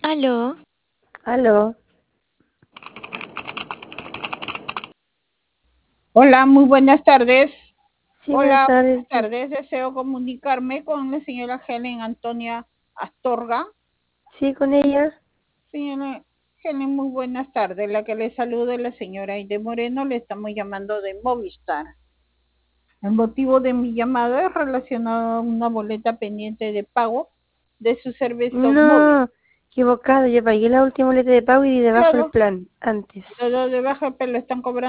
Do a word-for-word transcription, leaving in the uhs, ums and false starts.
Aló, Aló, Hola, muy buenas tardes. sí, buenas Hola, tardes. buenas tardes. Deseo comunicarme con la señora Helen Antonia Astorga. Sí, con ella. Señora Helen, muy buenas tardes. La que le saluda es la señora Aide Moreno. Le estamos llamando de Movistar. El motivo de mi llamada es relacionado a una boleta pendiente de pago de su servicio móvil. No, equivocado. Yo pagué la última boleta de pago y di debajo el Claro, plan antes. todo de baja, pero lo están cobrando